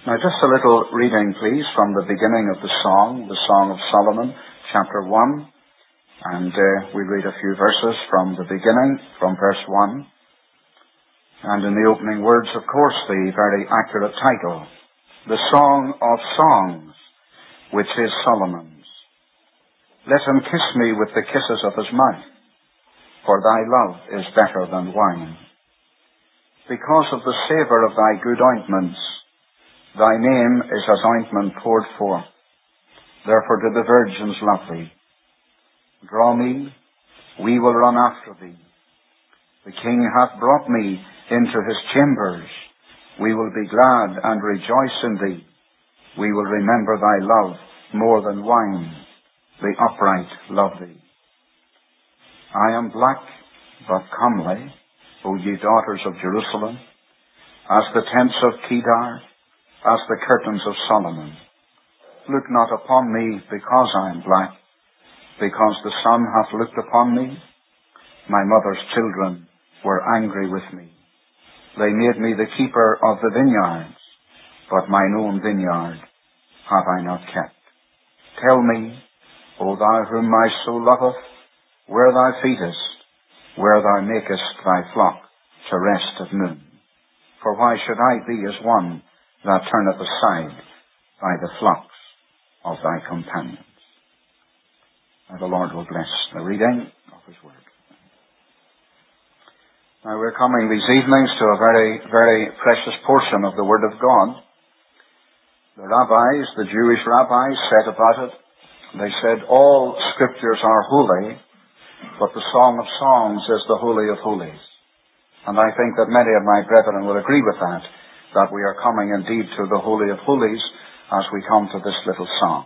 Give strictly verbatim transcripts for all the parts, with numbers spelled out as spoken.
Now just a little reading, please, from the beginning of the song, the Song of Solomon, chapter one. And uh, we read a few verses from the beginning, from verse one. And in the opening words, of course, the very accurate title, The Song of Songs, which is Solomon's. Let him kiss me with the kisses of his mouth, for thy love is better than wine. Because of the savour of thy good ointments, thy name is as ointment poured forth. Therefore do the virgins love thee. Draw me, we will run after thee. The king hath brought me into his chambers. We will be glad and rejoice in thee. We will remember thy love more than wine. The upright love thee. I am black, but comely, O ye daughters of Jerusalem, as the tents of Kedar, as the curtains of Solomon. Look not upon me because I am black, because the sun hath looked upon me. My mother's children were angry with me. They made me the keeper of the vineyards, but mine own vineyard have I not kept. Tell me, O thou whom my soul loveth, where thou feedest, where thou makest thy flock to rest at noon. For why should I be as one that turneth aside by the flocks of thy companions? And the Lord will bless the reading of his word. Now we're coming these evenings to a very, very precious portion of the Word of God. The rabbis, the Jewish rabbis, said about it, they said, all scriptures are holy, but the Song of Songs is the Holy of Holies. And I think that many of my brethren will agree with that, that we are coming indeed to the Holy of Holies as we come to this little song.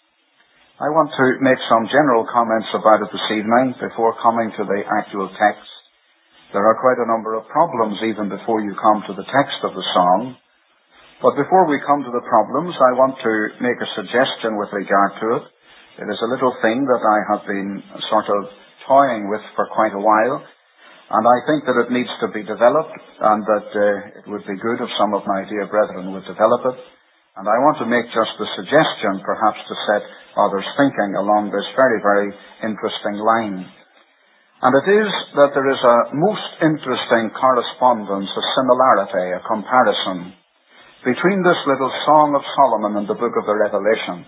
I want to make some general comments about it this evening before coming to the actual text. There are quite a number of problems even before you come to the text of the song. But before we come to the problems, I want to make a suggestion with regard to it. It is a little thing that I have been sort of toying with for quite a while, and I think that it needs to be developed, and that uh, it would be good if some of my dear brethren would develop it. And I want to make just the suggestion, perhaps to set others thinking along this very, very interesting line. And it is that there is a most interesting correspondence, a similarity, a comparison between this little Song of Solomon and the book of the Revelation.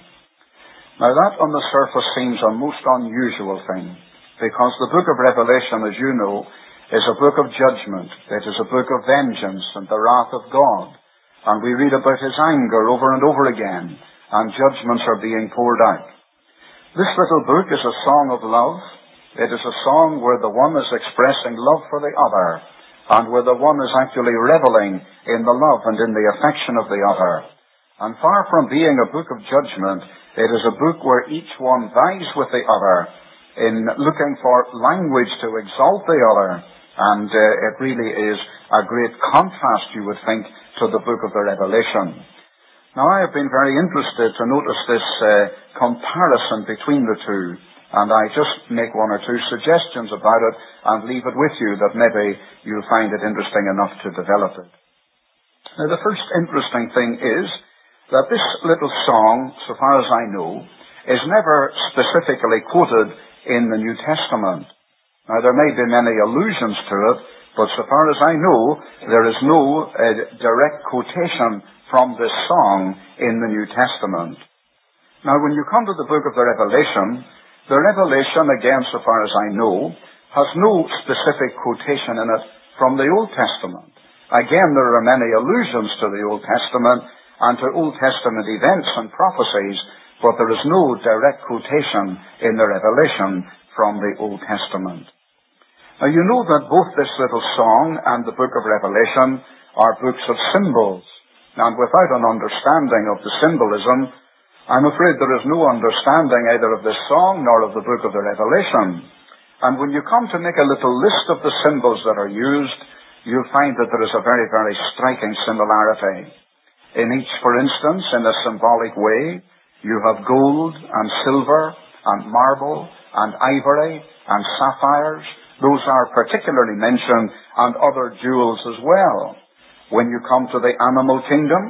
Now that on the surface seems a most unusual thing, because the book of Revelation, as you know, is a book of judgment. It is a book of vengeance and the wrath of God. And we read about his anger over and over again, and judgments are being poured out. This little book is a song of love. It is a song where the one is expressing love for the other, and where the one is actually reveling in the love and in the affection of the other. And far from being a book of judgment, it is a book where each one vies with the other in looking for language to exalt the other. And uh, it really is a great contrast, you would think, to the book of the Revelation. Now, I have been very interested to notice this uh, comparison between the two. And I just make one or two suggestions about it and leave it with you that maybe you'll find it interesting enough to develop it. Now, the first interesting thing is that this little song, so far as I know, is never specifically quoted in the New Testament. Now, there may be many allusions to it, but so far as I know, there is no uh, direct quotation from this song in the New Testament. Now, when you come to the book of the Revelation, the Revelation, again, so far as I know, has no specific quotation in it from the Old Testament. Again, there are many allusions to the Old Testament and to Old Testament events and prophecies, but there is no direct quotation in the Revelation from the Old Testament. Now, you know that both this little song and the book of Revelation are books of symbols, and without an understanding of the symbolism, I'm afraid there is no understanding either of this song nor of the book of the Revelation. And when you come to make a little list of the symbols that are used, you'll find that there is a very, very striking similarity. In each, for instance, in a symbolic way, you have gold and silver and marble and ivory and sapphires. Those are particularly mentioned, and other jewels as well. When you come to the animal kingdom,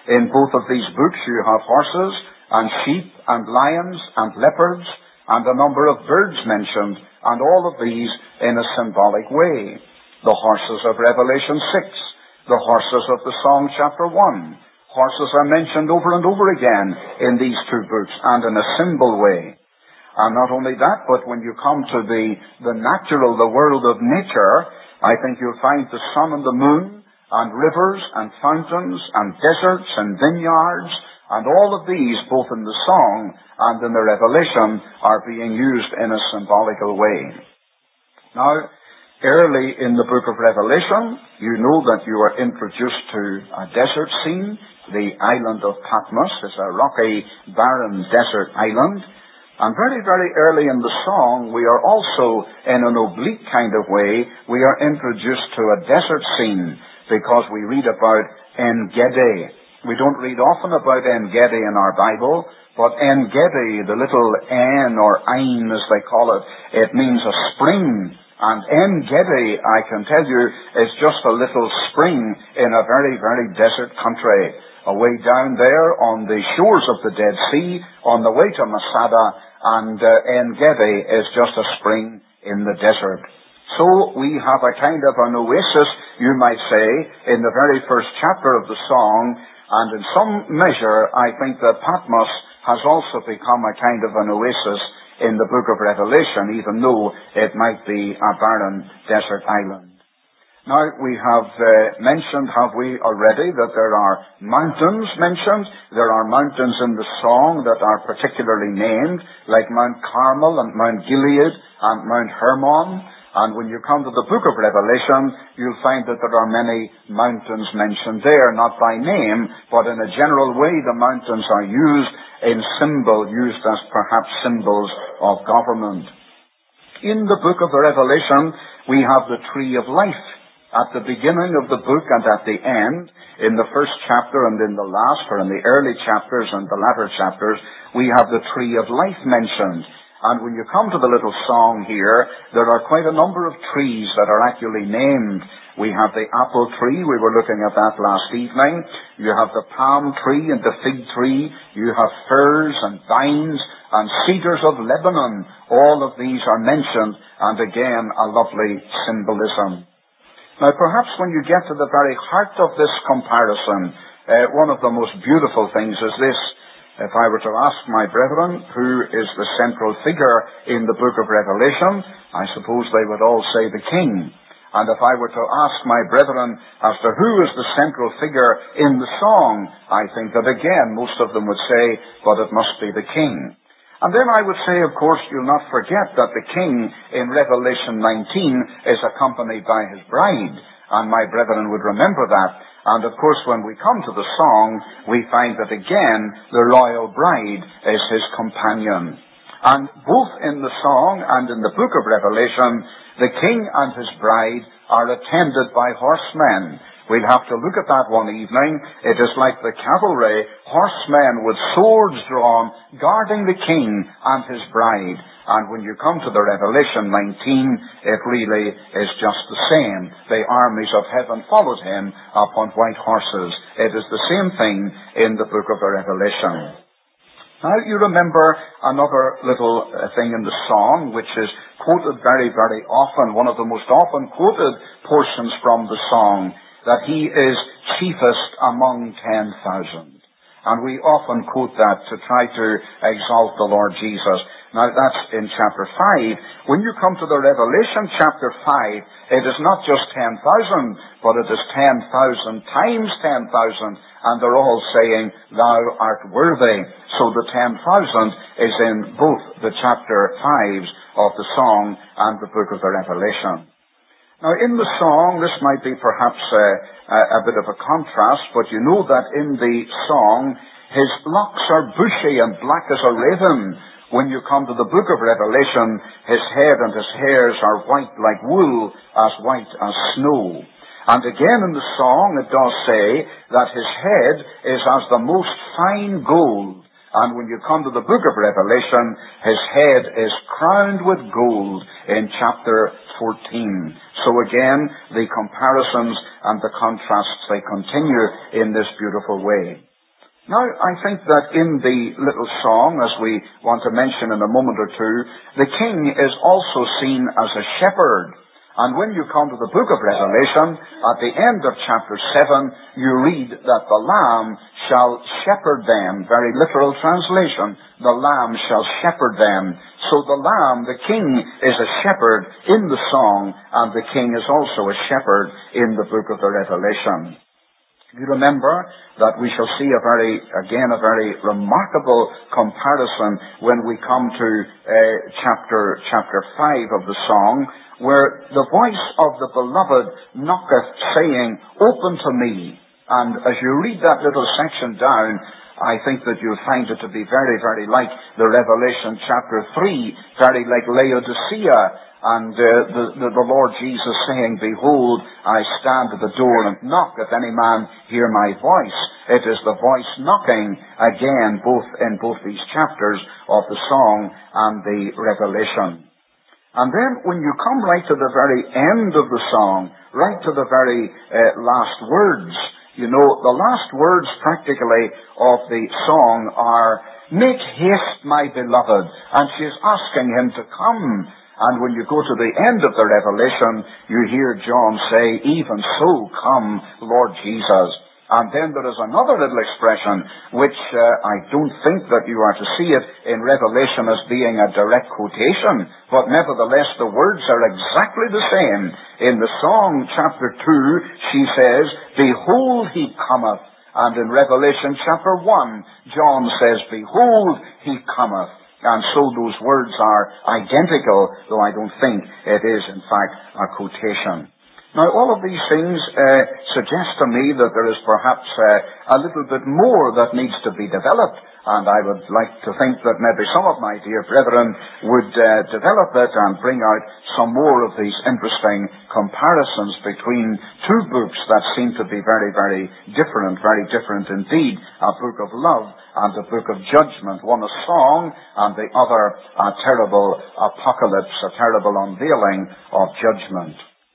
In both of these books you have horses and sheep and lions and leopards and a number of birds mentioned, and all of these in a symbolic way. The horses of Revelation six, the horses of the Song chapter one. Horses are mentioned over and over again in these two books, and in a symbol way. And not only that, but when you come to the, the natural, the world of nature, I think you'll find the sun and the moon, and rivers, and fountains, and deserts, and vineyards, and all of these, both in the song and in the Revelation, are being used in a symbolical way. Now, early in the book of Revelation, you know that you are introduced to a desert scene. The island of Patmos is a rocky, barren desert island. And very, very early in the song, we are also, in an oblique kind of way, we are introduced to a desert scene, because we read about En-Gedi. We don't read often about En-Gedi in our Bible, but En-Gedi, the little En or Ein as they call it, it means a spring. And En-Gedi, I can tell you, is just a little spring in a very, very desert country. Away down there on the shores of the Dead Sea, on the way to Masada, and uh, En-Gedi is just a spring in the desert. So we have a kind of an oasis, you might say, in the very first chapter of the song, and in some measure, I think that Patmos has also become a kind of an oasis in the book of Revelation, even though it might be a barren desert island. Now, we have uh, mentioned, have we already, that there are mountains mentioned. There are mountains in the song that are particularly named, like Mount Carmel and Mount Gilead and Mount Hermon. And when you come to the book of Revelation, you'll find that there are many mountains mentioned there, not by name, but in a general way the mountains are used in symbol, used as perhaps symbols of government. In the book of the Revelation, we have the tree of life. At the beginning of the book and at the end, in the first chapter and in the last, or in the early chapters and the latter chapters, we have the tree of life mentioned. And when you come to the little song here, there are quite a number of trees that are actually named. We have the apple tree, we were looking at that last evening. You have the palm tree and the fig tree. You have firs and vines and cedars of Lebanon. All of these are mentioned, and again, a lovely symbolism. Now, perhaps when you get to the very heart of this comparison, uh, one of the most beautiful things is this. If I were to ask my brethren who is the central figure in the book of Revelation, I suppose they would all say the king. And if I were to ask my brethren as to who is the central figure in the song, I think that again most of them would say, but it must be the king. And then I would say, of course, you'll not forget that the king in Revelation nineteen is accompanied by his bride. And my brethren would remember that. And of course, when we come to the song, we find that again, the royal bride is his companion. And both in the song and in the book of Revelation, the king and his bride are attended by horsemen. We'll have to look at that one evening. It is like the cavalry, horsemen with swords drawn, guarding the king and his bride. And when you come to the Revelation nineteen, it really is just the same. The armies of heaven followed him upon white horses. It is the same thing in the book of the Revelation. Now you remember another little thing in the song, which is quoted very, very often, one of the most often quoted portions from the song, that he is chiefest among ten thousand. And we often quote that to try to exalt the Lord Jesus. Now that's in chapter five. When you come to the Revelation chapter five, it is not just ten thousand, but it is ten thousand times ten thousand, and they're all saying, thou art worthy. So the ten thousand is in both the chapter fives of the song and the book of the Revelation. Now, in the song, this might be perhaps a, a bit of a contrast, but you know that in the song, his locks are bushy and black as a raven. When you come to the book of Revelation, his head and his hairs are white like wool, as white as snow. And again in the song, it does say that his head is as the most fine gold. And when you come to the book of Revelation, his head is crowned with gold in chapter fourteen. So again, the comparisons and the contrasts, they continue in this beautiful way. Now, I think that in the little song, as we want to mention in a moment or two, the king is also seen as a shepherd. And when you come to the book of Revelation, at the end of chapter seven, you read that the Lamb shall shepherd them. Very literal translation. The Lamb shall shepherd them. So the Lamb, the King, is a shepherd in the song, and the King is also a shepherd in the book of the Revelation. You remember that we shall see a very, again, a very remarkable comparison when we come to uh, chapter chapter five of the song, where the voice of the beloved knocketh, saying, "Open to me." And as you read that little section down, I think that you'll find it to be very, very like the Revelation chapter three, very like Laodicea. And uh, the, the, the Lord Jesus saying, "Behold, I stand at the door and knock, if any man hear my voice." It is the voice knocking again, both in both these chapters of the song and the Revelation. And then when you come right to the very end of the song, right to the very uh, last words, you know, the last words practically of the song are, "Make haste, my beloved." And she's asking him to come. And when you go to the end of the Revelation, you hear John say, "Even so, come, Lord Jesus." And then there is another little expression, which uh, I don't think that you are to see it in Revelation as being a direct quotation, but nevertheless the words are exactly the same. In the song, chapter two, she says, "Behold, he cometh." And in Revelation chapter one, John says, "Behold, he cometh." And so those words are identical, though I don't think it is, in fact, a quotation. Now, all of these things uh, suggest to me that there is perhaps uh, a little bit more that needs to be developed, and I would like to think that maybe some of my dear brethren would uh, develop it and bring out some more of these interesting comparisons between two books that seem to be very, very different, very different indeed. A book of love and a book of judgment. One a song and the other a terrible apocalypse, a terrible unveiling of judgment.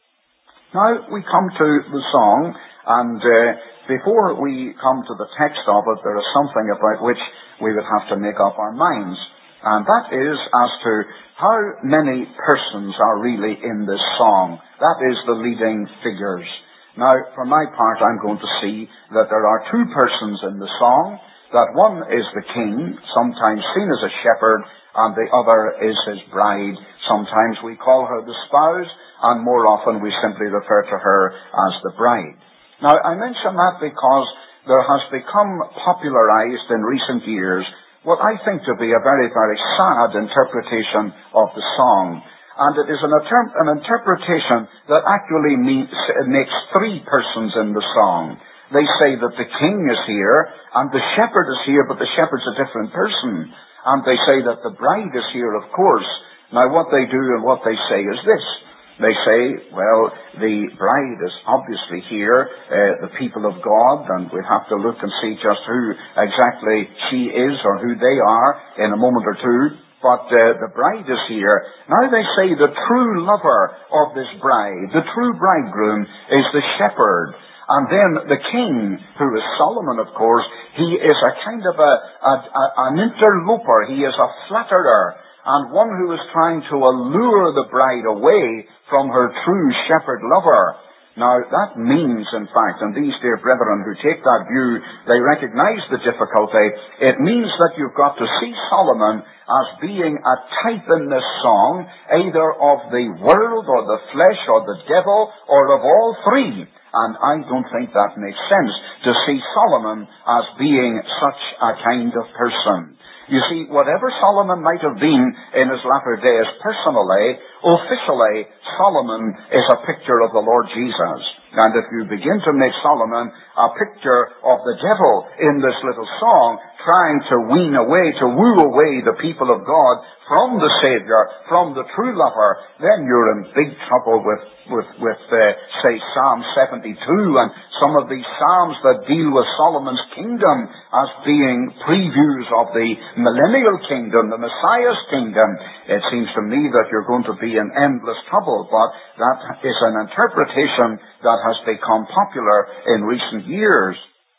Now we come to the song, and uh, before we come to the text of it, there is something about which we would have to make up our minds. And that is as to how many persons are really in this song. That is the leading figures. Now, for my part, I'm going to see that there are two persons in the song. That one is the king, sometimes seen as a shepherd, and the other is his bride. Sometimes we call her the spouse, and more often we simply refer to her as the bride. Now, I mention that because there has become popularized in recent years what I think to be a very, very sad interpretation of the song. And it is an, inter- an interpretation that actually means, makes three persons in the song. They say that the king is here, and the shepherd is here, but the shepherd's a different person. And they say that the bride is here, of course. Now, what they do and what they say is this. They say, well, the bride is obviously here, uh, the people of God, and we'll have to look and see just who exactly she is or who they are in a moment or two. But uh, the bride is here. Now they say the true lover of this bride, the true bridegroom, is the shepherd. And then the king, who is Solomon, of course, he is a kind of a, a, a an interloper. He is a flatterer, and one who is trying to allure the bride away from her true shepherd lover. Now, that means, in fact, and these dear brethren who take that view, they recognize the difficulty. It means that you've got to see Solomon as being a type in this song, either of the world or the flesh or the devil or of all three. And I don't think that makes sense to see Solomon as being such a kind of person. You see, whatever Solomon might have been in his latter days personally, officially, Solomon is a picture of the Lord Jesus. And if you begin to make Solomon a picture of the devil in this little song, trying to wean away, to woo away the people of God from the Savior, from the true lover, then you're in big trouble with, with, with uh, say, Psalm seventy-two and some of these psalms that deal with Solomon's kingdom as being previews of the millennial kingdom, the Messiah's kingdom. It seems to me that you're going to be in endless trouble, but that is an interpretation that has become popular in recent years.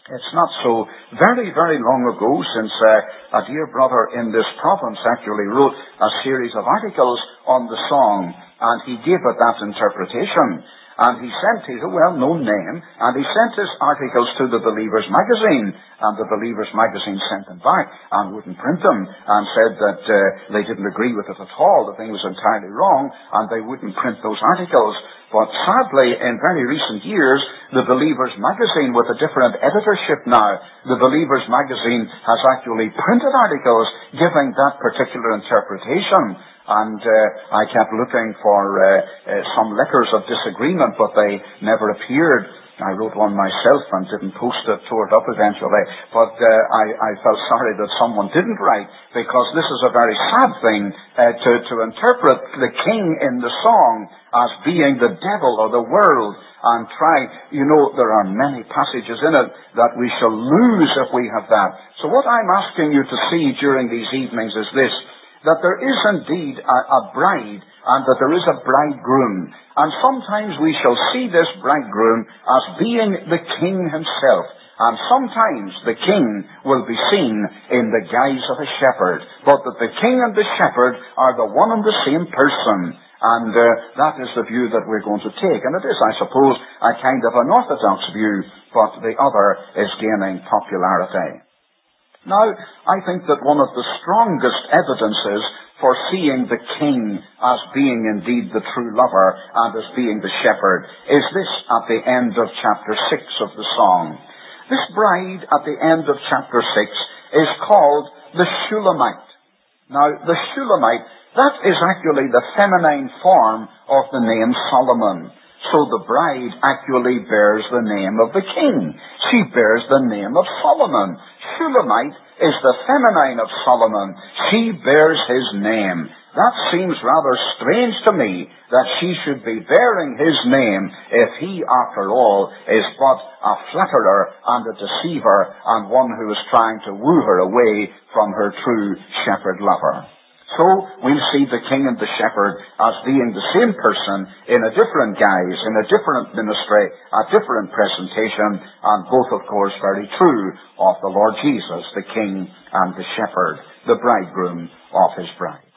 It's not so very, very long ago since uh, a dear brother in this province actually wrote a series of articles on the song, and he gave it that interpretation. And he sent, he's a well-known name, and he sent his articles to the Believers magazine, and the Believers magazine sent them back and wouldn't print them, and said that uh, they didn't agree with it at all, the thing was entirely wrong, and they wouldn't print those articles. But sadly, in very recent years, the Believers magazine, with a different editorship now, the Believers magazine has actually printed articles giving that particular interpretation. And uh, I kept looking for uh, uh, some letters of disagreement, but they never appeared. I wrote one myself and didn't post it, tore it up eventually. But uh, I, I felt sorry that someone didn't write, because this is a very sad thing uh, to, to interpret the king in the song as being the devil or the world, and try, you know, there are many passages in it that we shall lose if we have that. So what I'm asking you to see during these evenings is this, that there is indeed a, a bride, and that there is a bridegroom. And sometimes we shall see this bridegroom as being the king himself. And sometimes the king will be seen in the guise of a shepherd. But that the king and the shepherd are the one and the same person. And uh, that is the view that we're going to take. And it is, I suppose, a kind of an orthodox view, but the other is gaining popularity. Now, I think that one of the strongest evidences for seeing the king as being indeed the true lover and as being the shepherd is this at the end of chapter six of the song. This bride at the end of chapter six is called the Shulamite. Now, the Shulamite, that is actually the feminine form of the name Solomon. So the bride actually bears the name of the king. She bears the name of Solomon. Shulamite is the feminine of Solomon. She bears his name. That seems rather strange to me, that she should be bearing his name if he, after all, is but a flatterer and a deceiver and one who is trying to woo her away from her true shepherd lover. So we'll see the king and the shepherd as being the same person in a different guise, in a different ministry, a different presentation, and both, of course, very true of the Lord Jesus, the king and the shepherd, the bridegroom of his bride.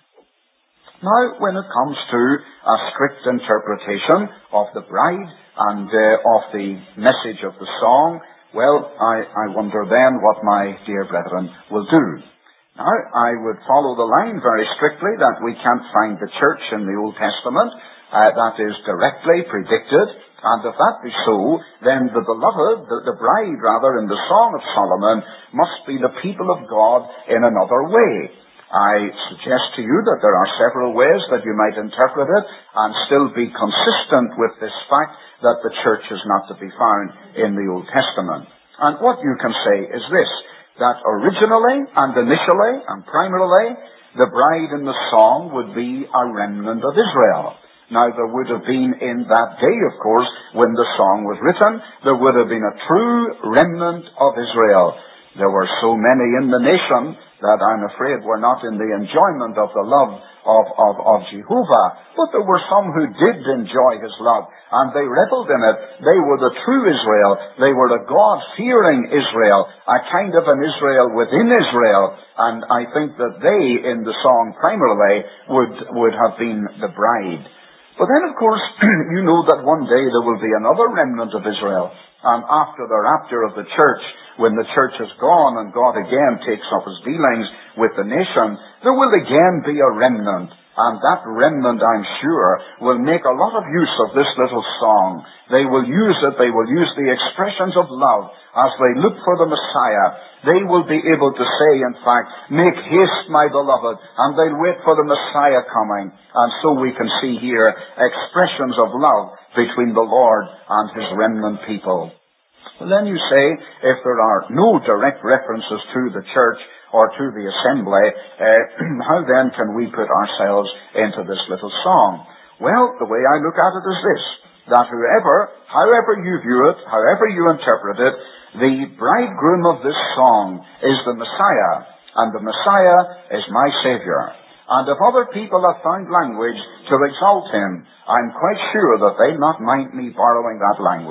Now, when it comes to a strict interpretation of the bride and uh, of the message of the song, well, I, I wonder then what my dear brethren will do. Now, I would follow the line very strictly that we can't find the church in the Old Testament. Uh, that is directly predicted. And if that be so, then the beloved, the, the bride rather, in the Song of Solomon must be the people of God in another way. I suggest to you that there are several ways that you might interpret it and still be consistent with this fact that the church is not to be found in the Old Testament. And what you can say is this, that originally and initially and primarily, the bride in the song would be a remnant of Israel. Now, there would have been in that day, of course, when the song was written, there would have been a true remnant of Israel. There were so many in the nation that I'm afraid were not in the enjoyment of the love of, of, of Jehovah. But there were some who did enjoy his love, and they reveled in it. They were the true Israel. They were the God-fearing Israel, a kind of an Israel within Israel. And I think that they, in the song primarily, would, would have been the bride. But then, of course, you know that one day there will be another remnant of Israel. And after the rapture of the church, when the church is gone and God again takes up his dealings with the nation, there will again be a remnant. And that remnant, I'm sure, will make a lot of use of this little song. They will use it, they will use the expressions of love as they look for the Messiah. They will be able to say, in fact, make haste, my beloved, and they'll wait for the Messiah coming. And so we can see here expressions of love between the Lord and his remnant people. Well, then you say, if there are no direct references to the church or to the assembly, uh, how then can we put ourselves into this little song? Well, the way I look at it is this, that whoever, however you view it, however you interpret it, the bridegroom of this song is the Messiah, and the Messiah is my Savior. And if other people have found language to exalt him, I'm quite sure that they'll not mind me borrowing that language.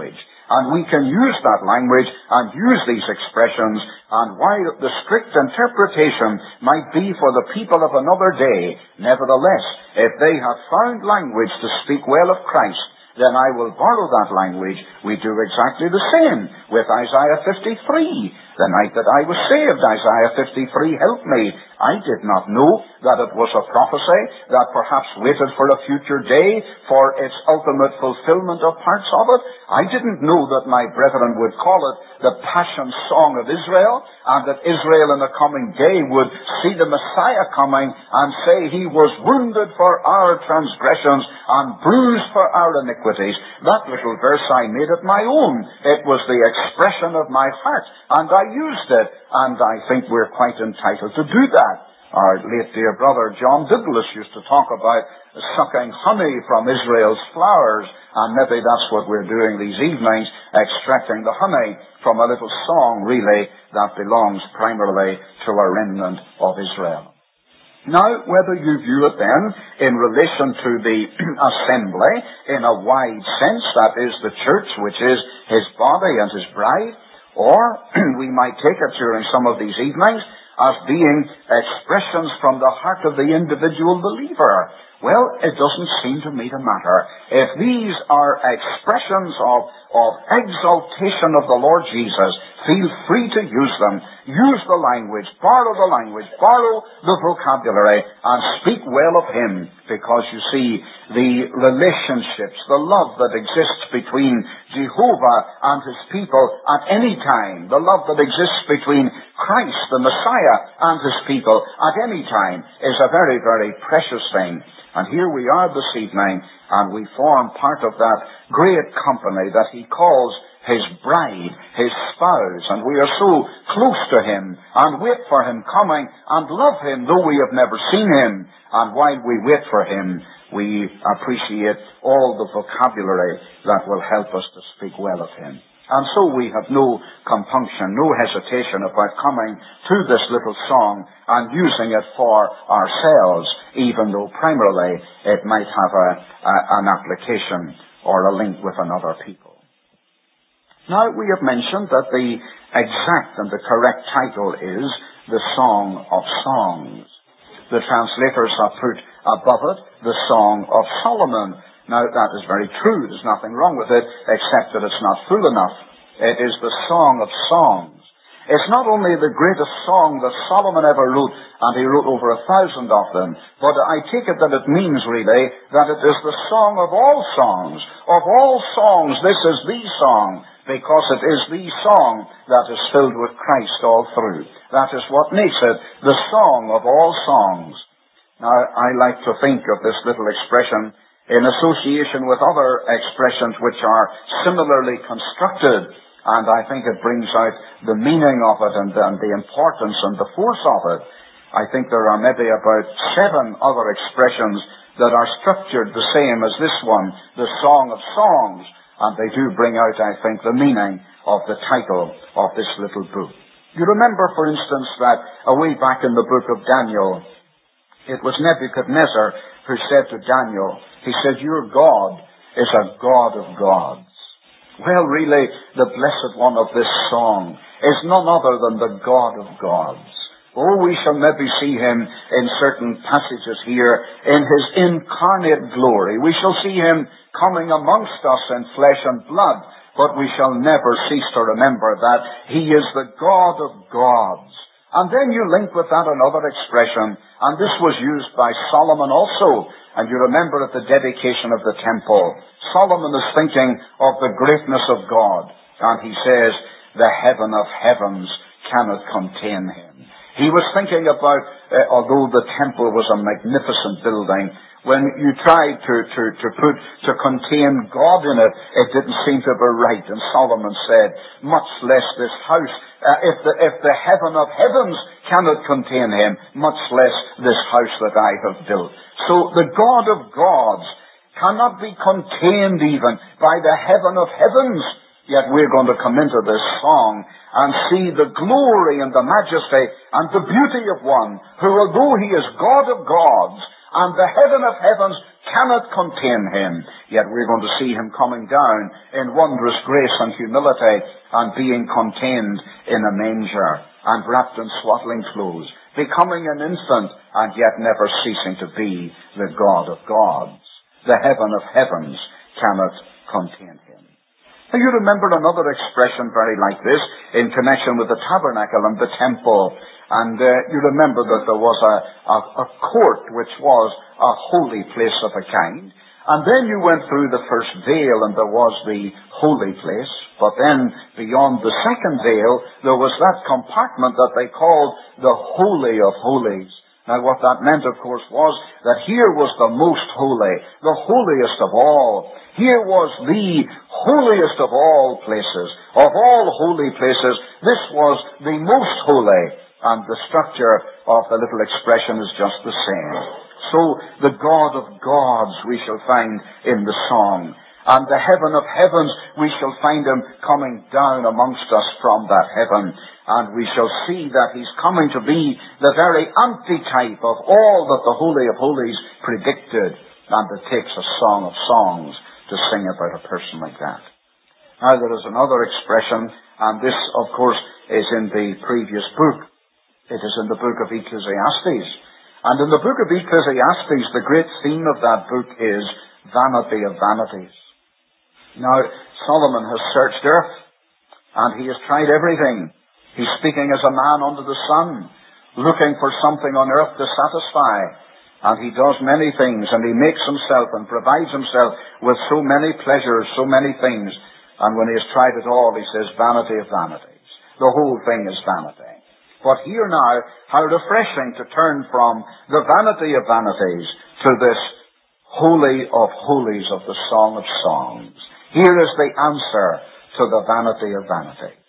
And we can use that language and use these expressions, and while the strict interpretation might be for the people of another day, nevertheless, if they have found language to speak well of Christ, then I will borrow that language. We do exactly the same with Isaiah fifty-three. The night that I was saved, Isaiah fifty-three helped me. I did not know that it was a prophecy that perhaps waited for a future day for its ultimate fulfillment of parts of it. I didn't know that my brethren would call it the Passion Song of Israel, and that Israel in the coming day would see the Messiah coming and say he was wounded for our transgressions and bruised for our iniquities. That little verse I made it my own. It was the expression of my heart, and I used it, and I think we're quite entitled to do that. Our late dear brother John Douglas used to talk about sucking honey from Israel's flowers, and maybe that's what we're doing these evenings, extracting the honey from a little song, really, that belongs primarily to a remnant of Israel. Now, whether you view it then in relation to the assembly in a wide sense, that is the church, which is his body and his bride, or we might take it during some of these evenings as being expressions from the heart of the individual believer. Well, it doesn't seem to me to matter. If these are expressions of, of exaltation of the Lord Jesus, feel free to use them. Use the language, borrow the language, borrow the vocabulary, and speak well of Him, because you see, the relationships, the love that exists between Jehovah and His people at any time, the love that exists between Christ, the Messiah, and His people at any time, is a very, very precious thing. And here we are this evening, and we form part of that great company that He calls His bride, His spouse, and we are so close to Him, and wait for Him coming, and love Him though we have never seen Him. And while we wait for Him, we appreciate all the vocabulary that will help us to speak well of Him. And so we have no compunction, no hesitation about coming to this little song and using it for ourselves, even though primarily it might have a, a, an application or a link with another people. Now, we have mentioned that the exact and the correct title is The Song of Songs. The translators have put above it the Song of Solomon. Now, that is very true. There's nothing wrong with it, except that it's not full enough. It is the Song of Songs. It's not only the greatest song that Solomon ever wrote, and he wrote over a thousand of them, but I take it that it means, really, that it is the song of all songs. Of all songs, this is the song, because it is the song that is filled with Christ all through. That is what makes it the song of all songs. Now, I like to think of this little expression in association with other expressions which are similarly constructed, and I think it brings out the meaning of it and, and the importance and the force of it. I think there are maybe about seven other expressions that are structured the same as this one, the Song of Songs, and they do bring out, I think, the meaning of the title of this little book. You remember, for instance, that away back in the book of Daniel, it was Nebuchadnezzar who said to Daniel, he said, "Your God is a God of gods." Well, really, the blessed one of this song is none other than the God of gods. Oh, we shall maybe see Him in certain passages here in His incarnate glory. We shall see Him coming amongst us in flesh and blood, but we shall never cease to remember that He is the God of gods. And then you link with that another expression, and this was used by Solomon also. And you remember at the dedication of the temple, Solomon is thinking of the greatness of God, and he says, "The heaven of heavens cannot contain Him." He was thinking about, uh, although the temple was a magnificent building, when you tried to, to, to put, to contain God in it, it didn't seem to be right. And Solomon said, much less this house, uh, if the, if the heaven of heavens cannot contain Him, much less this house that I have built. So the God of gods cannot be contained even by the heaven of heavens. Yet we're going to come into this song and see the glory and the majesty and the beauty of one who, although He is God of gods, and the heaven of heavens cannot contain him. Yet we're going to see him coming down in wondrous grace and humility and being contained in a manger and wrapped in swaddling clothes, becoming an infant and yet never ceasing to be the God of gods. The heaven of heavens cannot contain him. Now you remember another expression very like this in connection with the tabernacle and the temple. And uh, you remember that there was a, a, a court which was a holy place of a kind. And then you went through the first veil and there was the holy place. But then beyond the second veil, there was that compartment that they called the Holy of Holies. Now what that meant, of course, was that here was the most holy, the holiest of all. Here was the holiest of all places. Of all holy places, this was the most holy. And the structure of the little expression is just the same. So, the God of gods we shall find in the song. And the heaven of heavens, we shall find him coming down amongst us from that heaven. And we shall see that he's coming to be the very antitype of all that the Holy of Holies predicted. And it takes a song of songs to sing about a person like that. Now there is another expression, and this, of course, is in the previous book. It is in the book of Ecclesiastes. And in the book of Ecclesiastes, the great theme of that book is vanity of vanities. Now, Solomon has searched earth, and he has tried everything. He's speaking as a man under the sun, looking for something on earth to satisfy. And he does many things, and he makes himself and provides himself with so many pleasures, so many things. And when he has tried it all, he says, vanity of vanities. The whole thing is vanity. But here now, how refreshing to turn from the vanity of vanities to this holy of holies of the Song of Songs. Here is the answer to the vanity of vanities.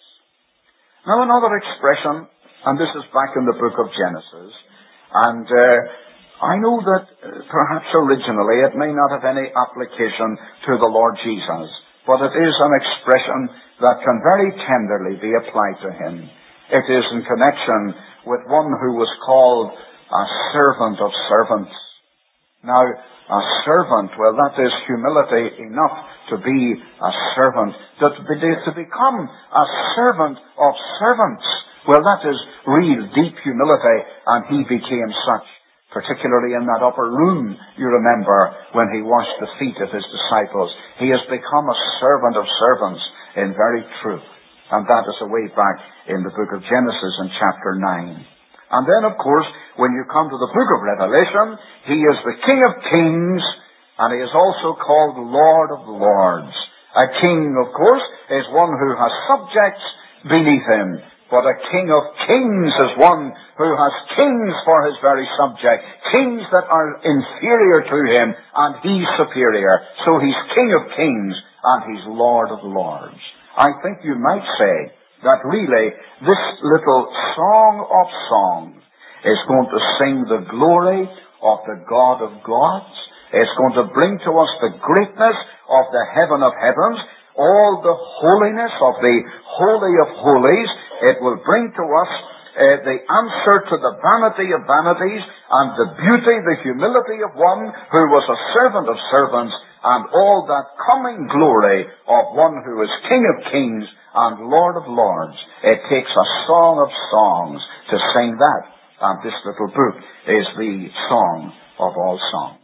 Now another expression, and this is back in the book of Genesis, and uh, I know that uh, perhaps originally it may not have any application to the Lord Jesus, but it is an expression that can very tenderly be applied to him. It is in connection with one who was called a servant of servants. Now, a servant, well, that is humility enough to be a servant. To, to become a servant of servants, well, that is real deep humility, and he became such. Particularly in that upper room, you remember, when he washed the feet of his disciples. He has become a servant of servants in very truth. And that is away back in the book of Genesis in chapter nine. And then, of course, when you come to the book of Revelation, he is the King of Kings, and he is also called the Lord of Lords. A king, of course, is one who has subjects beneath him. But a King of Kings is one who has kings for his very subject. Kings that are inferior to him, and he's superior. So he's King of Kings, and he's Lord of Lords. I think you might say that really this little Song of Songs is going to sing the glory of the God of gods. It's going to bring to us the greatness of the heaven of heavens, all the holiness of the Holy of Holies. It will bring to us uh, the answer to the vanity of vanities and the beauty, the humility of one who was a servant of servants, and all that coming glory of one who is King of Kings and Lord of Lords. It takes a song of songs to sing that. And this little book is the song of all songs.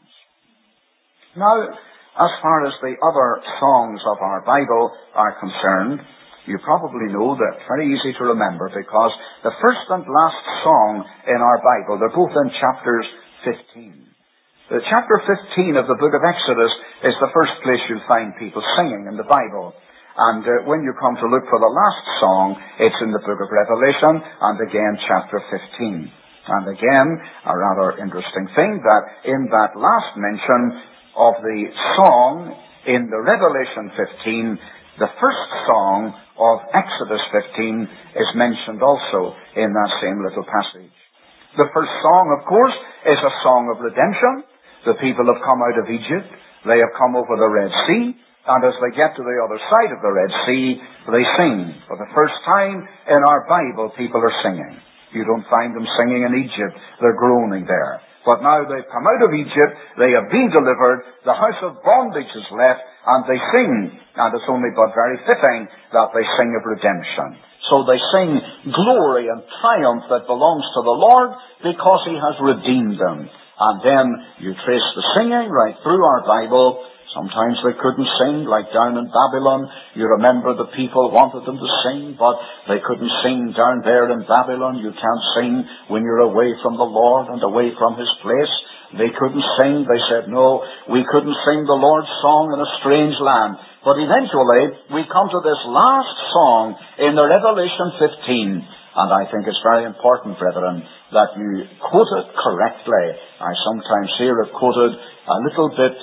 Now, as far as the other songs of our Bible are concerned, you probably know that very easy to remember, because the first and last song in our Bible, they're both in chapters fifteen. The chapter fifteen of the book of Exodus is the first place you'll find people singing in the Bible. And uh, when you come to look for the last song, it's in the book of Revelation, and again chapter fifteen. And again, a rather interesting thing, that in that last mention of the song in the Revelation fifteen, the first song of Exodus fifteen is mentioned also in that same little passage. The first song, of course, is a song of redemption. The people have come out of Egypt. They have come over the Red Sea. And as they get to the other side of the Red Sea, they sing. For the first time in our Bible, people are singing. You don't find them singing in Egypt. They're groaning there. But now they've come out of Egypt, they have been delivered, the house of bondage is left, and they sing, and it's only but very fitting that they sing of redemption. So they sing glory and triumph that belongs to the Lord because He has redeemed them. And then you trace the singing right through our Bible. Sometimes they couldn't sing, like down in Babylon. You remember the people wanted them to sing, but they couldn't sing down there in Babylon. You can't sing when you're away from the Lord and away from His place. They couldn't sing. They said, no, we couldn't sing the Lord's song in a strange land. But eventually, we come to this last song in the Revelation fifteen. And I think it's very important, brethren, that you quote it correctly. I sometimes hear it quoted a little bit,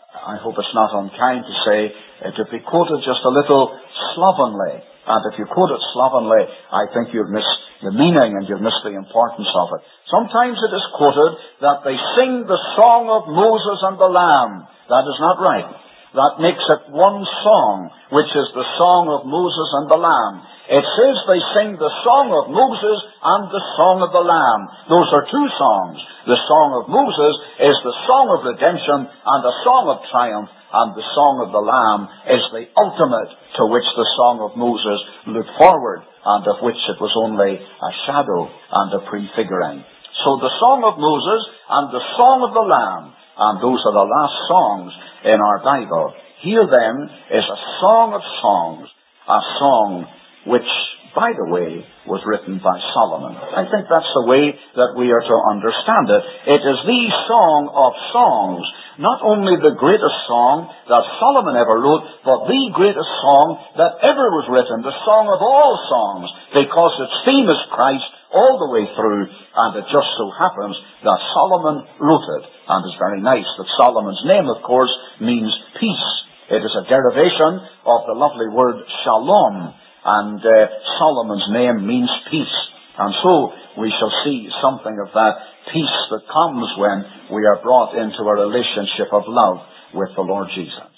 I hope it's not unkind to say, it would be quoted just a little slovenly. And if you quote it slovenly, I think you'll miss the meaning and you'll miss the importance of it. Sometimes it is quoted that they sing the song of Moses and the Lamb. That is not right. That makes it one song, which is the song of Moses and the Lamb. It says they sing the song of Moses and the song of the Lamb. Those are two songs. The song of Moses is the song of redemption and the song of triumph, and the song of the Lamb is the ultimate to which the song of Moses looked forward, and of which it was only a shadow and a prefiguring. So the song of Moses and the song of the Lamb, and those are the last songs in our Bible. Here then is a song of songs, a song which, by the way, was written by Solomon. I think that's the way that we are to understand it. It is the song of songs, not only the greatest song that Solomon ever wrote, but the greatest song that ever was written, the song of all songs, because its theme is Christ all the way through, and it just so happens that Solomon wrote it. And it's very nice that Solomon's name, of course, means peace. It is a derivation of the lovely word shalom, and uh, Solomon's name means peace. And so we shall see something of that peace that comes when we are brought into a relationship of love with the Lord Jesus.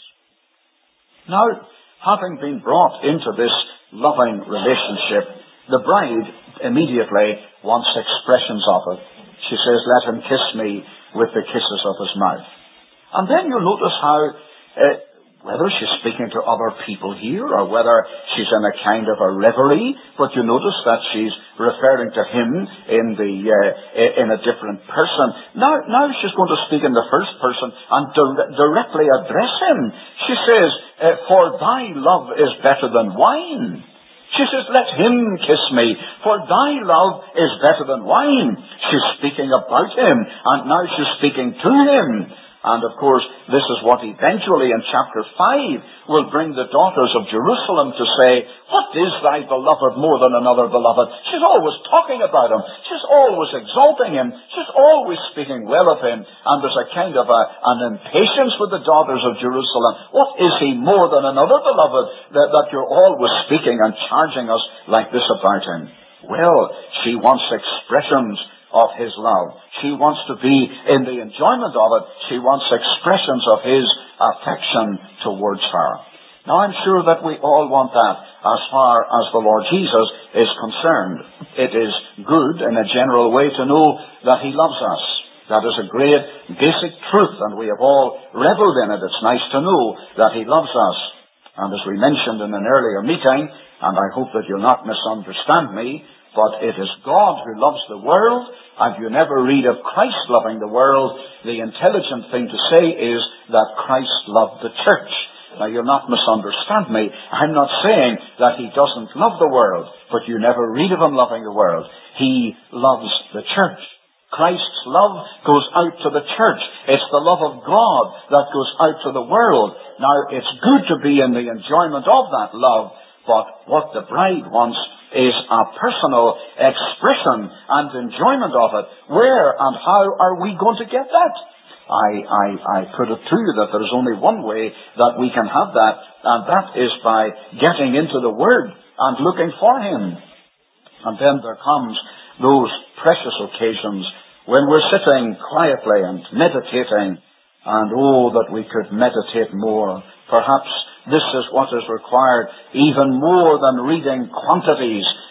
Now, having been brought into this loving relationship, the bride immediately wants expressions of it. She says, let him kiss me with the kisses of his mouth. And then you notice how, uh, whether she's speaking to other people here or whether she's in a kind of a reverie, but you notice that she's referring to him in the uh, in a different person. Now, now she's going to speak in the first person and di- directly address him. She says, uh, for thy love is better than wine. She says, let him kiss me, for thy love is better than wine. She's speaking about him, and now she's speaking to him. And of course, this is what eventually in chapter five will bring the daughters of Jerusalem to say, what is thy beloved more than another beloved? She's always talking about him. She's always exalting him. She's always speaking well of him. And there's a kind of a, an impatience with the daughters of Jerusalem. What is he more than another beloved that, that you're always speaking and charging us like this about him? Well, she wants expressions of his love. She wants to be in the enjoyment of it. She wants expressions of his affection towards her. Now, I'm sure that we all want that as far as the Lord Jesus is concerned. It is good in a general way to know that he loves us. That is a great basic truth, and we have all reveled in it. It's nice to know that he loves us. And as we mentioned in an earlier meeting, and I hope that you'll not misunderstand me, but it is God who loves the world, and you never read of Christ loving the world. The intelligent thing to say is that Christ loved the church. Now, you'll not misunderstand me. I'm not saying that he doesn't love the world, but you never read of him loving the world. He loves the church. Christ's love goes out to the church. It's the love of God that goes out to the world. Now, it's good to be in the enjoyment of that love, but what the bride wants is a personal expression and enjoyment of it. Where and how are we going to get that? I, I, I put it to you that there is only one way that we can have that, and that is by getting into the Word and looking for him. And then there comes those precious occasions when we're sitting quietly and meditating, and oh, that we could meditate more. Perhaps this is what is required even more than reading quantities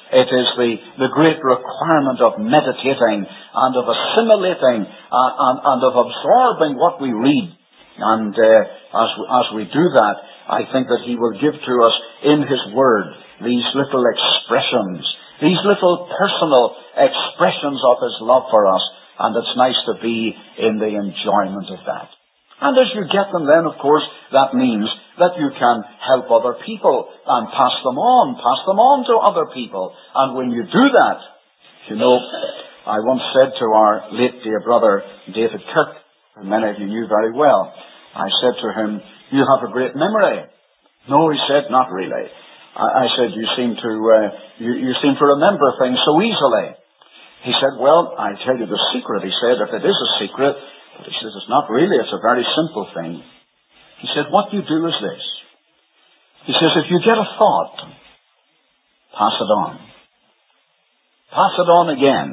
It is the, the great requirement of meditating and of assimilating uh, and, and of absorbing what we read. And uh, as, we, as we do that, I think that He will give to us in His Word these little expressions, these little personal expressions of His love for us. And it's nice to be in the enjoyment of that. And as you get them then, of course, that means that you can help other people and pass them on, pass them on to other people. And when you do that, you know, I once said to our late dear brother, David Kirk, who many of you knew very well, I said to him, you have a great memory. No, he said, not really. I, I said, you seem to, uh, you, you seem to remember things so easily. He said, well, I'll tell you the secret. He said, if it is a secret, but he says, it's not really, it's a very simple thing. He said, what you do is this. He says, if you get a thought, pass it on. Pass it on again.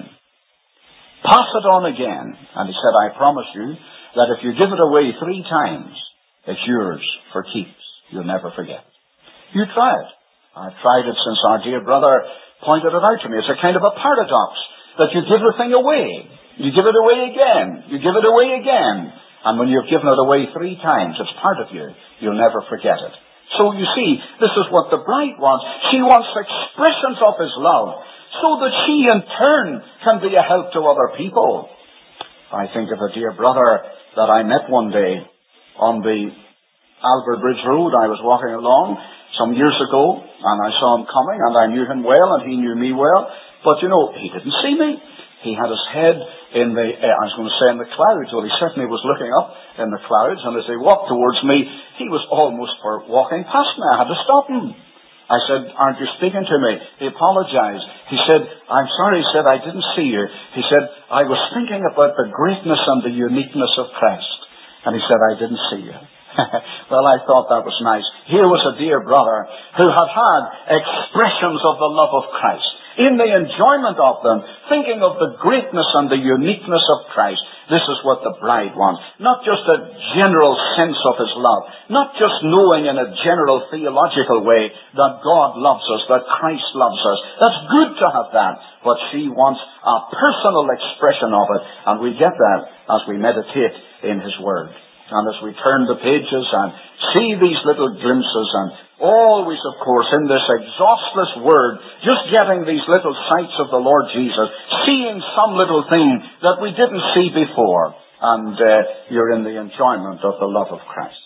Pass it on again. And he said, I promise you that if you give it away three times, it's yours for keeps. You'll never forget. You try it. I've tried it since our dear brother pointed it out to me. It's a kind of a paradox that you give the thing away. You give it away again. You give it away again. And when you've given it away three times, it's part of you. You'll never forget it. So you see, this is what the bride wants. She wants expressions of His love so that she in turn can be a help to other people. I think of a dear brother that I met one day on the Albert Bridge Road. I was walking along some years ago and I saw him coming and I knew him well and he knew me well. But you know, he didn't see me. He had his head in the, uh, I was going to say in the clouds. Well, he certainly was looking up in the clouds, and as he walked towards me, he was almost for walking past me. I had to stop him. I said, aren't you speaking to me? He apologized. He said, I'm sorry. He said, I didn't see you. He said, I was thinking about the greatness and the uniqueness of Christ. And he said, I didn't see you. Well, I thought that was nice. Here was a dear brother who had had expressions of the love of Christ. In the enjoyment of them, thinking of the greatness and the uniqueness of Christ. This is what the bride wants. Not just a general sense of His love. Not just knowing in a general theological way that God loves us, that Christ loves us. That's good to have that. But she wants a personal expression of it. And we get that as we meditate in His Word. And as we turn the pages and see these little glimpses and always, of course, in this exhaustless Word, just getting these little sights of the Lord Jesus, seeing some little thing that we didn't see before, and uh, you're in the enjoyment of the love of Christ.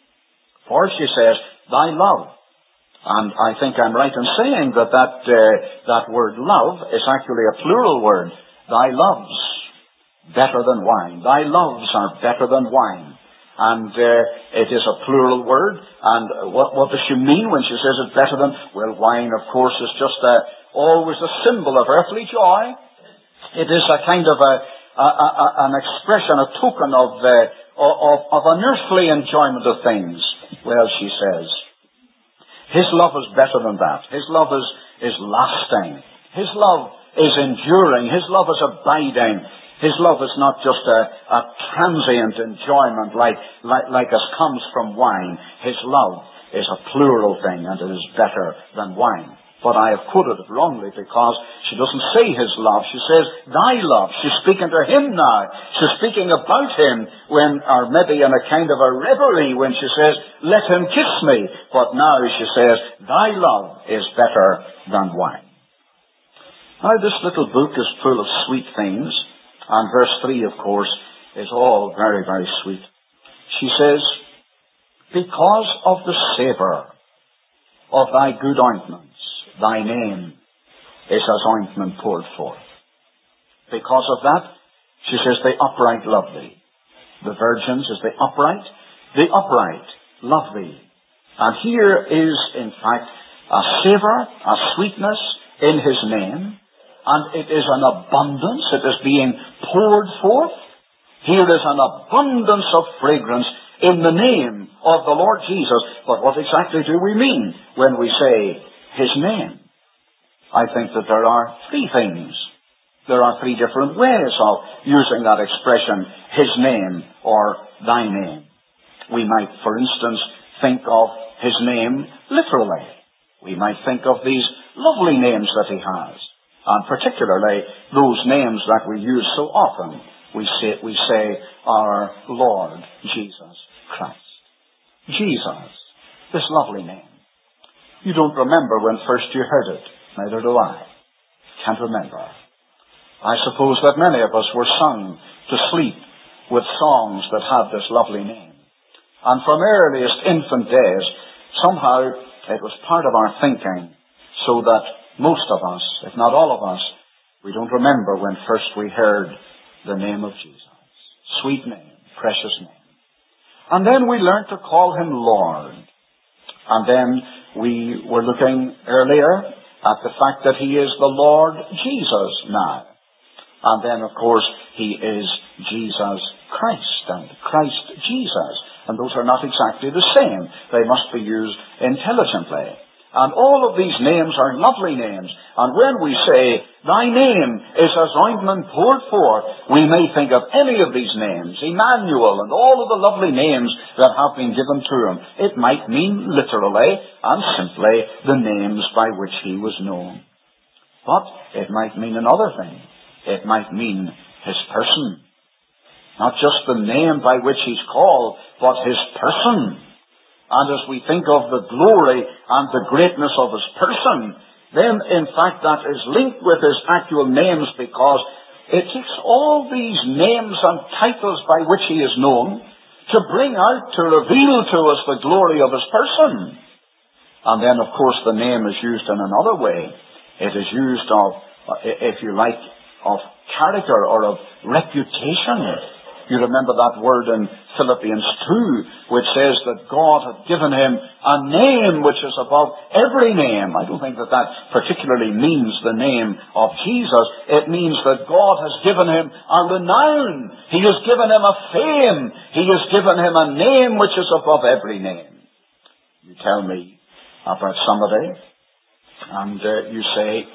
For she says, thy love. And I think I'm right in saying that that, uh, that word love is actually a plural word. Thy loves, better than wine. Thy loves are better than wine. And uh, it is a plural word. And what, what does she mean when she says it's better than? Well, wine, of course, is just a, always a symbol of earthly joy. It is a kind of a, a, a an expression, a token of, uh, of, of an earthly enjoyment of things. Well, she says, His love is better than that. His love is, is lasting. His love is enduring. His love is abiding. His love is not just a, a transient enjoyment like, like, like as comes from wine. His love is a plural thing, and it is better than wine. But I have quoted it wrongly because she doesn't say His love. She says, thy love. She's speaking to Him now. She's speaking about Him when, or maybe in a kind of a reverie when she says, let Him kiss me. But now she says, thy love is better than wine. Now this little book is full of sweet things. And verse three, of course, is all very, very sweet. She says, because of the savour of thy good ointments, thy name is as ointment poured forth. Because of that, she says, the upright love thee. The virgins is the upright. The upright love thee. And here is, in fact, a savour, a sweetness in His name. And it is an abundance. It is being poured forth. Here is an abundance of fragrance in the name of the Lord Jesus. But what exactly do we mean when we say His name? I think that there are three things. There are three different ways of using that expression, His name or thy name. We might, for instance, think of His name literally. We might think of these lovely names that he has. And particularly those names that we use so often. We say, we say our Lord Jesus Christ. Jesus, this lovely name. You don't remember when first you heard it. Neither do I. Can't remember. I suppose that many of us were sung to sleep with songs that had this lovely name. And from earliest infant days, somehow it was part of our thinking, so that most of us, if not all of us, we don't remember when first we heard the name of Jesus. Sweet name, precious name. And then we learned to call him Lord. And then we were looking earlier at the fact that he is the Lord Jesus now. And then, of course, he is Jesus Christ and Christ Jesus. And those are not exactly the same. They must be used intelligently. And all of these names are lovely names. And when we say, thy name is as ointment poured forth, we may think of any of these names, Emmanuel and all of the lovely names that have been given to him. It might mean literally and simply the names by which he was known. But it might mean another thing. It might mean his person. Not just the name by which he's called, but his person. And as we think of the glory and the greatness of his person, then in fact that is linked with his actual names, because it takes all these names and titles by which he is known to bring out, to reveal to us the glory of his person. And then, of course, the name is used in another way. It is used of, if you like, of character or of reputation. You remember that word in Philippians two, which says that God had given him a name which is above every name. I don't think that that particularly means the name of Jesus. It means that God has given him a renown. He has given him a fame. He has given him a name which is above every name. You tell me about somebody, and uh, you say,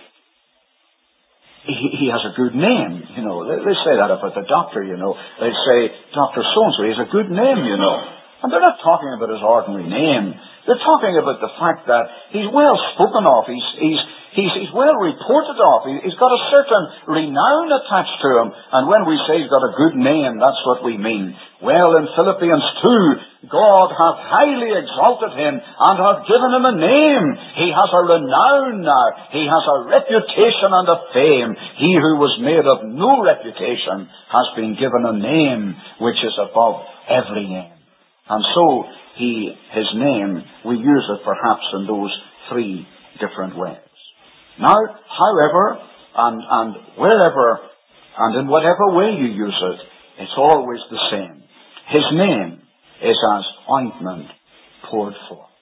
He, he has a good name, you know. They, they say that about the doctor, you know. They say, Doctor So-and-so, he has a good name, you know. And they're not talking about his ordinary name. They're talking about the fact that he's well spoken of. He's, he's, he's, he's well reported of. He, he's got a certain renown attached to him. And when we say he's got a good name, that's what we mean. Well, in Philippians two, God hath highly exalted him and hath given him a name. He has a renown now. He has a reputation and a fame. He who was made of no reputation has been given a name which is above every name. And so, he, his name, we use it perhaps in those three different ways. Now, however, and, and wherever, and in whatever way you use it, it's always the same. His name is as ointment poured forth.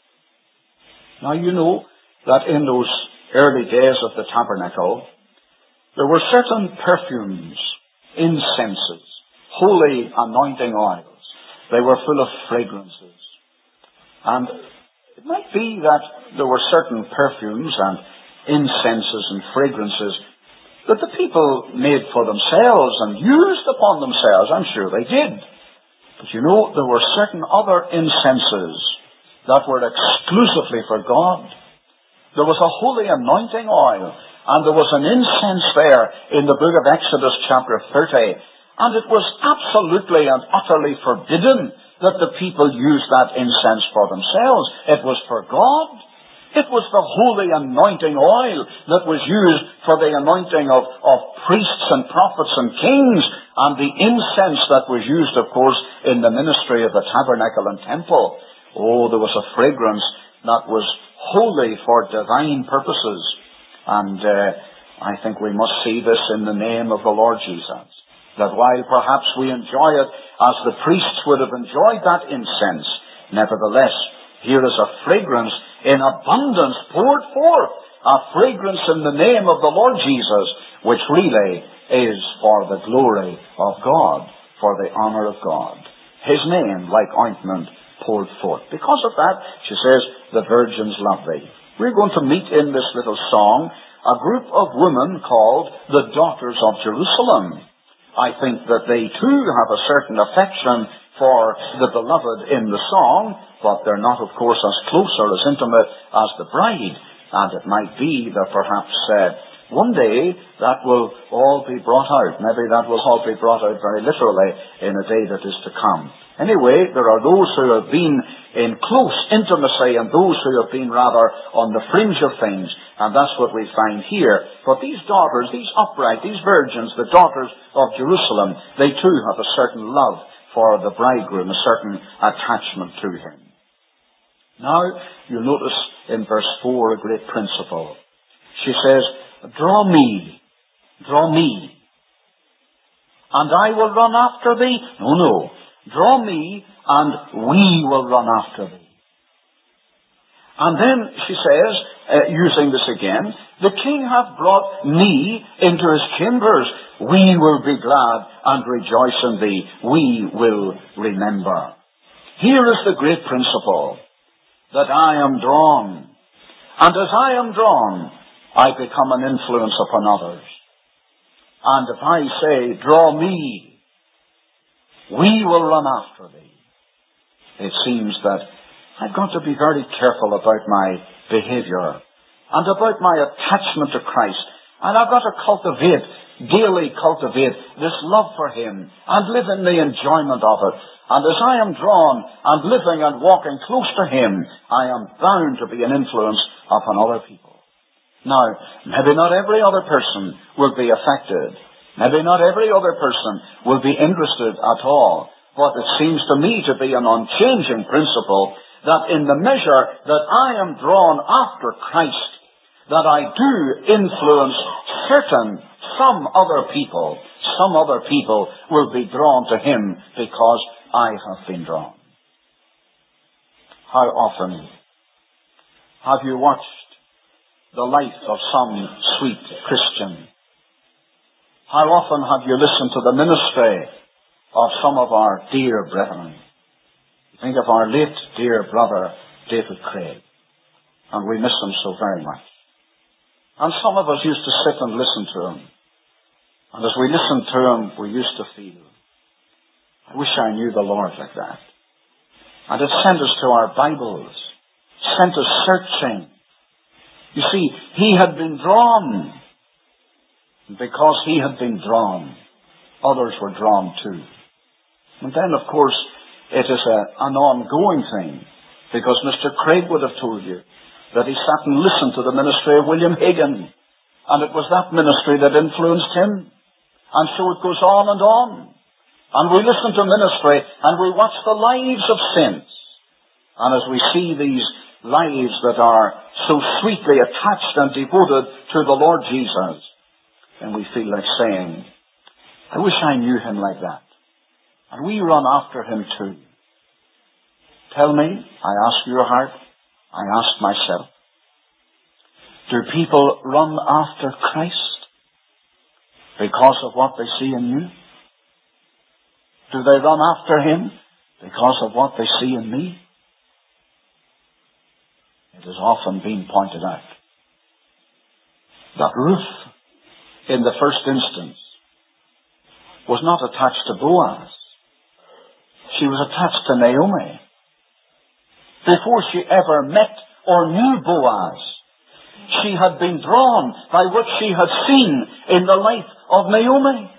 Now you know that in those early days of the tabernacle, there were certain perfumes, incenses, holy anointing oils. They were full of fragrances. And it might be that there were certain perfumes and incenses and fragrances that the people made for themselves and used upon themselves. I'm sure they did. But you know, there were certain other incenses that were exclusively for God. There was a holy anointing oil, and there was an incense there in the book of Exodus chapter thirty. And it was absolutely and utterly forbidden that the people use that incense for themselves. It was for God. It was the holy anointing oil that was used for the anointing of, of priests and prophets and kings, and the incense that was used, of course, in the ministry of the tabernacle and temple. Oh, there was a fragrance that was holy for divine purposes. And uh, I think we must see this in the name of the Lord Jesus. That while perhaps we enjoy it as the priests would have enjoyed that incense, nevertheless, here is a fragrance in abundance poured forth, a fragrance in the name of the Lord Jesus, which really is for the glory of God, for the honor of God. His name, like ointment, poured forth. Because of that, she says, the virgins love thee. We're going to meet in this little song a group of women called the Daughters of Jerusalem. I think that they too have a certain affection for the beloved in the song, but they're not, of course, as close or as intimate as the bride. And it might be that perhaps uh, one day that will all be brought out. Maybe that will all be brought out very literally in a day that is to come. Anyway, there are those who have been in close intimacy and those who have been rather on the fringe of things. And that's what we find here. But these daughters, these upright, these virgins, the daughters of Jerusalem, they too have a certain love for the bridegroom, a certain attachment to him. Now, you'll notice in verse four a great principle. She says, draw me, draw me, and I will run after thee. No, no. Draw me, and we will run after thee. And then she says, uh, using this again, the king hath brought me into his chambers. We will be glad and rejoice in thee. We will remember. Here is the great principle, that I am drawn. And as I am drawn, I become an influence upon others. And if I say, draw me, we will run after thee, it seems that I've got to be very careful about my behavior and about my attachment to Christ. And I've got to cultivate, daily cultivate this love for him and live in the enjoyment of it. And as I am drawn and living and walking close to him, I am bound to be an influence upon other people. Now, maybe not every other person will be affected. Maybe not every other person will be interested at all. But it seems to me to be an unchanging principle that in the measure that I am drawn after Christ, that I do influence certain, some other people, some other people will be drawn to him because I have been drawn. How often have you watched the life of some sweet Christian? How often have you listened to the ministry of some of our dear brethren? Think of our late dear brother, David Craig. And we miss him so very much. And some of us used to sit and listen to him. And as we listened to him, we used to feel, I wish I knew the Lord like that. And it sent us to our Bibles, sent us searching. You see, he had been drawn. Because he had been drawn, others were drawn too. And then, of course, it is a, an ongoing thing. Because Mister Craig would have told you that he sat and listened to the ministry of William Hagen. And it was that ministry that influenced him. And so it goes on and on. And we listen to ministry and we watch the lives of saints. And as we see these lives that are so sweetly attached and devoted to the Lord Jesus, and we feel like saying, I wish I knew him like that. And we run after him too. Tell me, I ask your heart, I ask myself, do people run after Christ because of what they see in you? Do they run after him because of what they see in me? It has often been pointed out that Ruth, in the first instance, was not attached to Boaz. She was attached to Naomi. Before she ever met or knew Boaz, she had been drawn by what she had seen in the life of Naomi.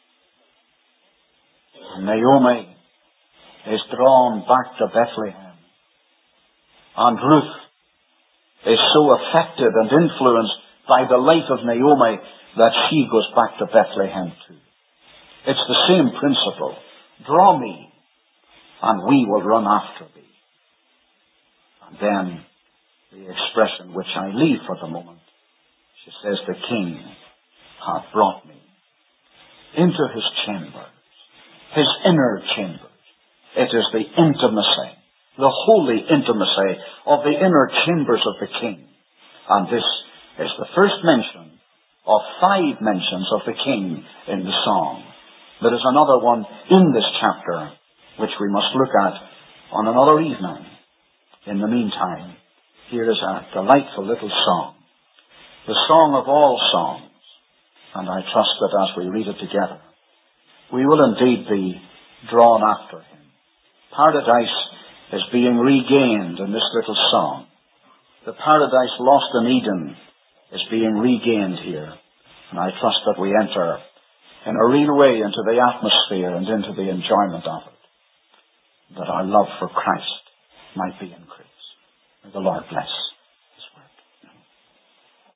And Naomi is drawn back to Bethlehem. And Ruth is so affected and influenced by the life of Naomi that she goes back to Bethlehem too. It's the same principle. Draw me, and we will run after thee. And then the expression which I leave for the moment, she says, the king hath brought me into his chambers, his inner chambers. It is the intimacy, the holy intimacy of the inner chambers of the king. And this is the first mention of five mentions of the king in the song. There is another one in this chapter, which we must look at on another evening. In the meantime, here is a delightful little song, the song of all songs. And I trust that as we read it together, we will indeed be drawn after him. Paradise is being regained in this little song. The paradise lost in Eden is being regained here. And I trust that we enter in a real way into the atmosphere and into the enjoyment of it, that our love for Christ might be increased. May the Lord bless.